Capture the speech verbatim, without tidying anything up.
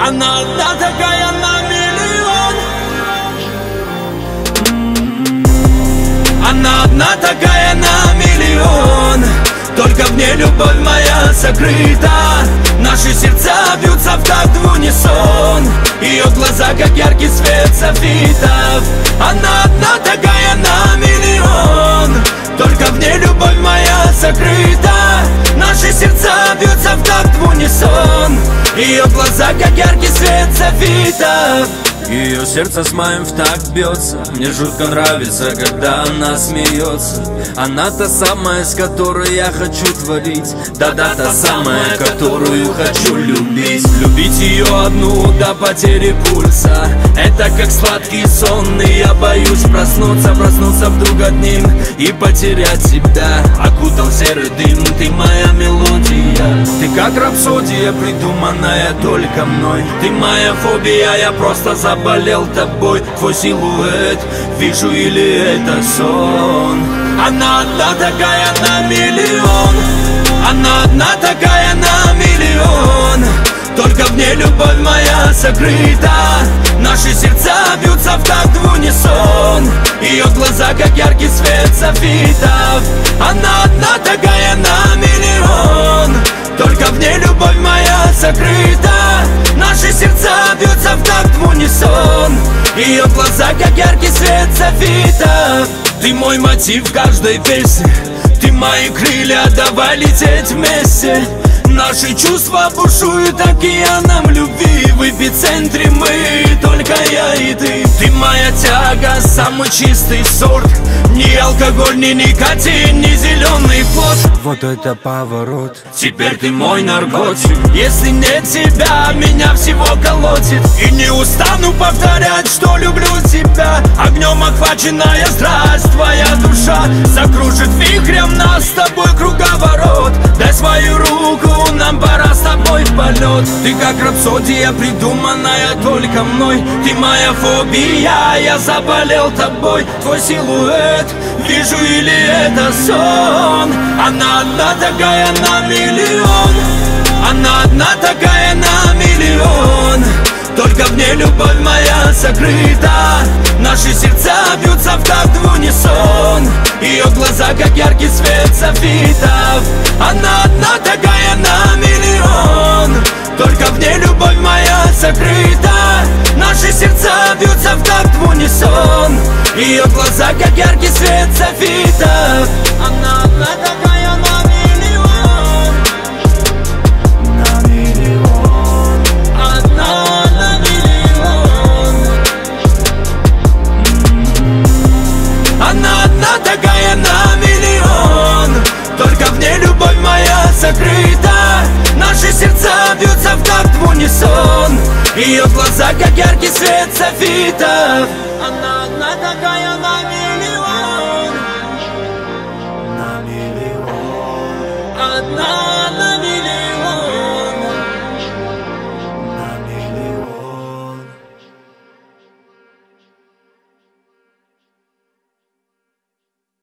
Она одна такая на миллион. Она одна такая на миллион. Только в ней любовь моя сокрыта. Наши сердца бьются в такт в унисон. Ее глаза, как яркий свет софитов. Она одна такая на миллион. Только в ней любовь моя сокрыта. Наши сердца бьются в такт в унисон. Ее глаза, как яркий свет софитов. Ее сердце с моим в такт бьется. Мне жутко нравится, когда она смеется. Она та самая, с которой я хочу творить. Да-да, та самая, которую хочу любить. Любить ее одну до потери пульса. Это как сладкий сон, и я боюсь проснуться. Проснуться вдруг одним и потерять себя. Окутал серый дым, ты моя мелодия. Ты как рапсодия, придуманная только мной. Ты моя фобия, я просто забыл. Болел тобой, твой силуэт, вижу или это сон. Она одна такая на миллион. Она одна такая на миллион. Только в ней любовь моя сокрыта. Наши сердца бьются в такт в унисон. Ее глаза, как яркий свет софитов. Она одна такая на миллион. Только в ней любовь моя сокрыта. Наши сердца бьются в такт в унисон. Ее глаза, как яркий свет софитов. Ты мой мотив в каждой песне. Ты мои крылья, давай лететь вместе. Наши чувства бушуют океаном любви. В эпицентре мы, только я и ты. Ты моя тяга, самый чистый сорт. Ни алкоголь, ни никотин, ни зеленый плод. Вот это поворот. Теперь ты мой наркотик. Если нет тебя, меня всего колотит. И не устану повторять, что люблю тебя. Огнем охваченная страсть, твоя душа закружит вихрем нас с тобой круговорот. Дай свою руку, нам пора с тобой в полет. Ты как рапсодия, придуманная только мной. Ты моя фобия, я заболел тобой. Твой силуэт, вижу или это сон. Она одна такая на миллион. Она одна такая на миллион. Только в ней любовь моя сокрыта. Наши сердца бьются в такт в унисон. Ее глаза, как яркий свет софитов. Она одна такая на миллион. Только в ней любовь моя сокрыта. Наши сердца бьются в такт в унисон. Ее глаза, как яркий свет софитов. Она одна такая на миллион. На миллион. Одна на миллион. Она одна такая на миллион. Только в ней любовь моя сокрыта. Наши сердца бьются в такт в унисон. Ее глаза, как яркий свет софитов. Она одна такая на миллион. На миллион. Одна на